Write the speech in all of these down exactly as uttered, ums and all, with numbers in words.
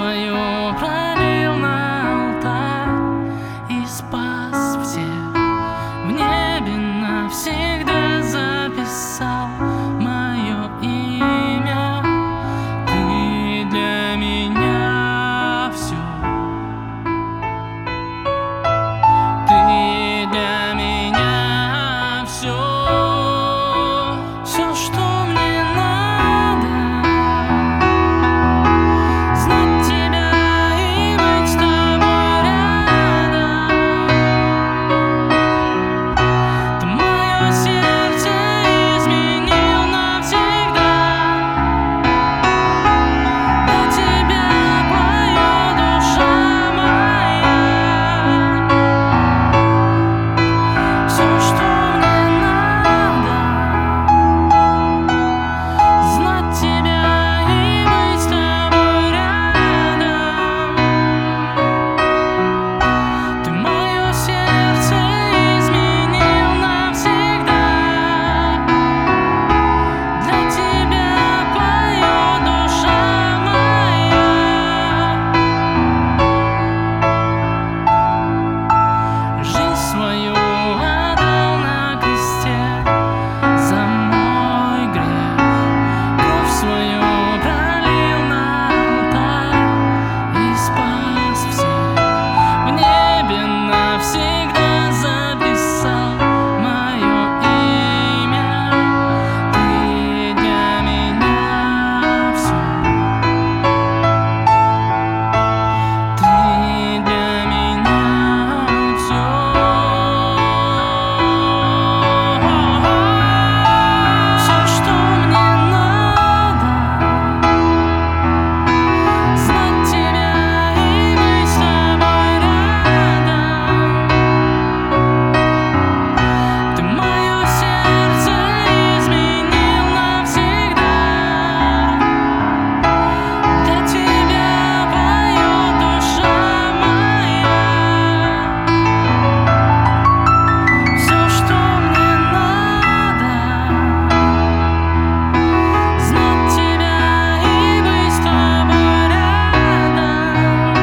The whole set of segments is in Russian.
свою пролил на алтарь и спас всех. В небе навсегда записал мое имя. Ты для меня все. Ты для меня все. Все, что мне надо, знать тебя и быть с тобой рядом. Ты мое сердце изменил навсегда. Для тебя поет душа моя. Все, что мне надо, знать тебя и быть с тобой рядом. Ты мое сердце изменил навсегда. Для тебя поет душа моя. Жизнь свою отдал на кресте за мой грех. Кровь свою пролил на алтарь и спас всех. В небе навсегда записал мое имя. Ты для меня все. Ты для меня все. Все, что мне надо, знать тебя и быть с тобой рядом. Ты мое сердце изменил навсегда. Для тебя поет душа моя. Все, что мне надо, знать тебя и быть с тобой рядом.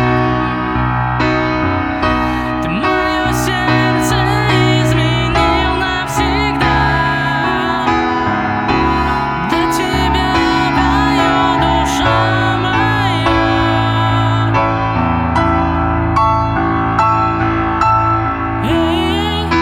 Ты мое сердце изменил навсегда. Для тебя поет душа моя. Эй,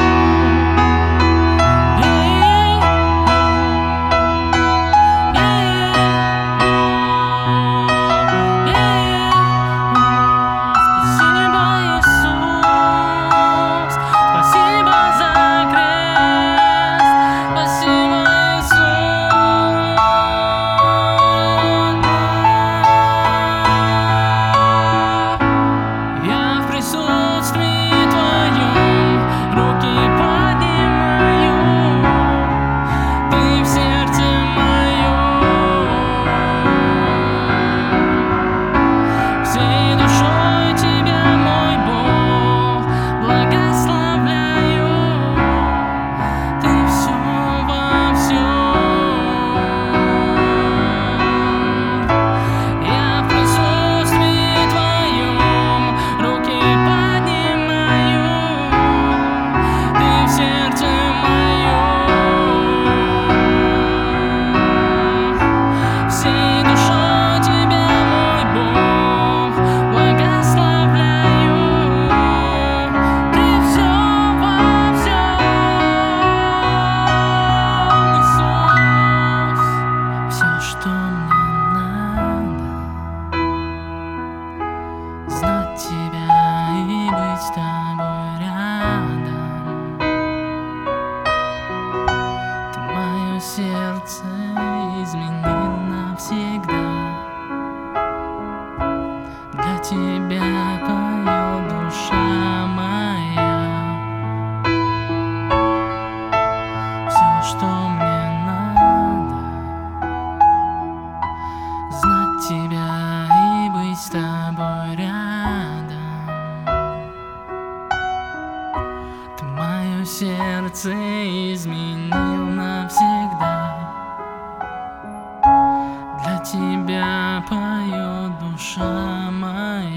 спасибо, Иисус, спасибо за крест, спасибо, Иисус. Я в присутствии Твоем руки поднимаю. Ты в сердце моем. Всей душой Тебя, мой Бог, благословляю. Ты все во всем. Я в присутствии Твоем руки поднимаю. Ты в сердце моем. Всей душой Тебя, мой Бог, благословляю. Ты все во всем, Иисус. Все, что мне надо, знать тебя и быть с тобой рядом. Ты мое сердце изменил навсегда. Для тебя поет душа моя. Все, что мне надо, знать тебя и быть с тобой рядом. Ты мое сердце изменил навсегда. Для тебя поет душа. душа моя.